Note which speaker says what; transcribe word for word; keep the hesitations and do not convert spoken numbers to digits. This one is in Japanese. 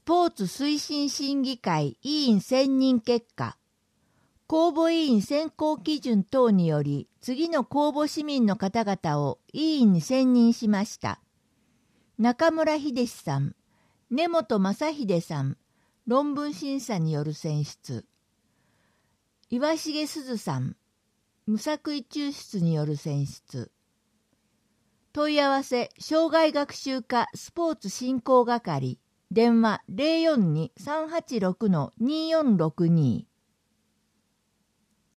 Speaker 1: ポーツ推進審議会委員選任結果、公募委員選考基準等により次の公募市民の方々を委員に選任しました。中村秀史さん、根本正秀さん、論文審査による選出。岩重すずさん、無作為抽出による選出。問い合わせ、障害学習課スポーツ振興係、電話 ゼロよんに さんはちろくのによんろくに。